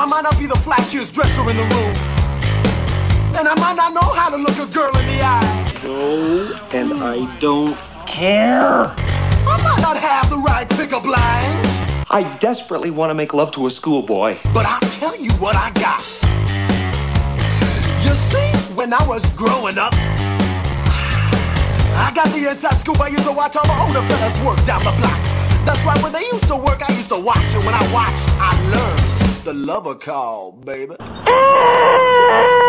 might not be the flashiest dresser in the room, and I might not know how to look a girl in the eye. No, and I don't care. I might not have the right pickup lines. I desperately want to make love to a schoolboy. But I'll tell you what I got. You see, when I was growing up, I got the inside scoop. I used to watch all the older fellas work down the block. That's right, when they used to work, I used to watch. And when I watched, I learned the lover call, baby.